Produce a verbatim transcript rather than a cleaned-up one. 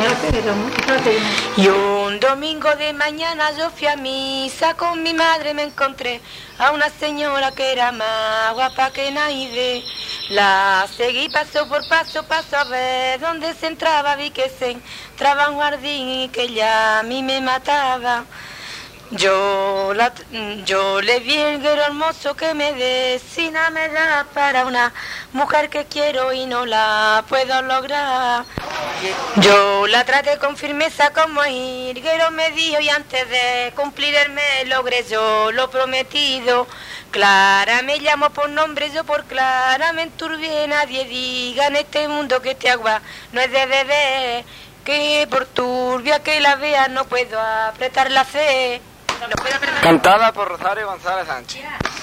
Y un domingo de mañana yo fui a misa con mi madre, me encontré a una señora que era más guapa que nadie. La seguí paso por paso, paso a ver dónde se entraba, vi que se entraba en un jardín y que ella a mí me mataba. Yo, la, yo le vi el guero hermoso que me decina me da para una mujer que quiero y no la puedo lograr. Yo la traté con firmeza como el guero me dijo y antes de cumplir el me logré yo lo prometido. Clara me llamo por nombre, yo por Clara me enturbié, nadie diga en este mundo que este agua no es de bebé, que por turbia que la vea no puedo apretar la fe. Cantada por Rosario González Sánchez.